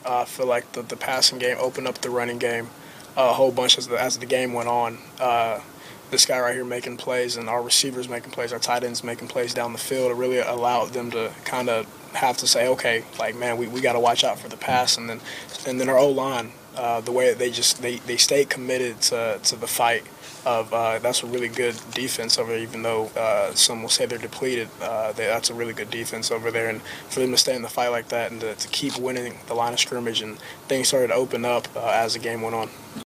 I feel like the passing game opened up the running game a whole bunch as the game went on. This guy right here making plays and our receivers making plays, our tight ends making plays down the field, it really allowed them to kind of have to say, okay, like, man, we got to watch out for the pass. And then our O-line, the way they stayed committed to the fight of that's a really good defense over there, even though some will say they're depleted. That's a really good defense over there. And for them to stay in the fight like that and to keep winning the line of scrimmage, and things started to open up as the game went on.